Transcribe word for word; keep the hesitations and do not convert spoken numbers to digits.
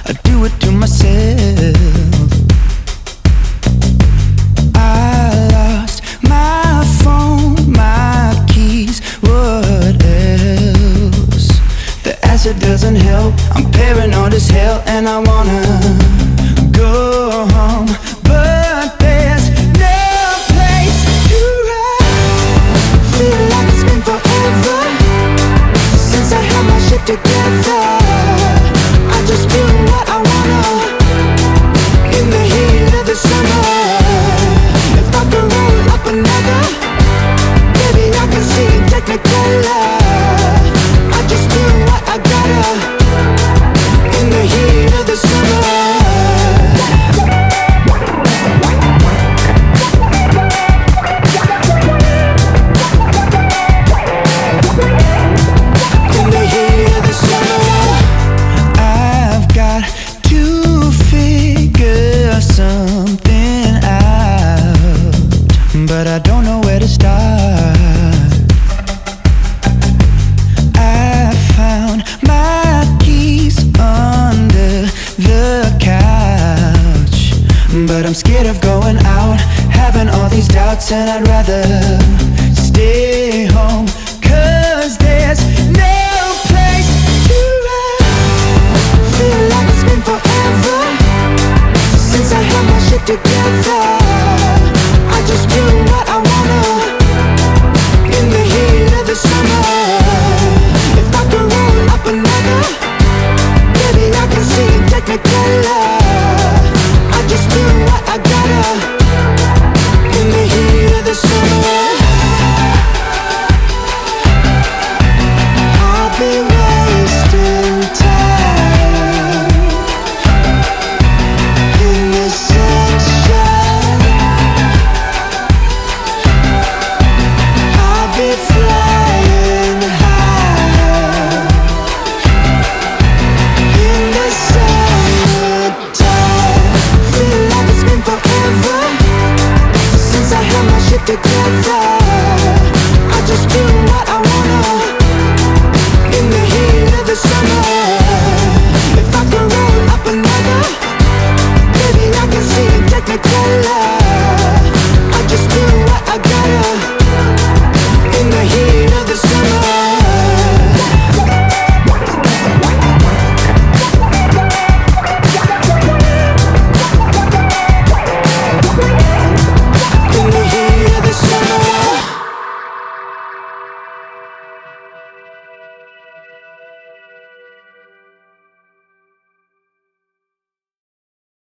I do it to myself. I lost my phone, my keys, what else? The acid doesn't help, I'm paranoid as hell, and I wanna go home, but there's no place to run. Feel like it's been forever since I had my shit together. I just do what I wanna in the heat of the summer. If I could roll up another, baby, I can see in Technicolor. I just do what I gotta in the heat of the summer. In the heat of the summer, I've got to figure something out, but I don't know where to start. I found my keys under the couch, but I'm scared of going out, having all these doubts, and I'd rather stay home, 'cause there's no place to run. Feel like it's been forever since I had my shit together. I just do what I wanna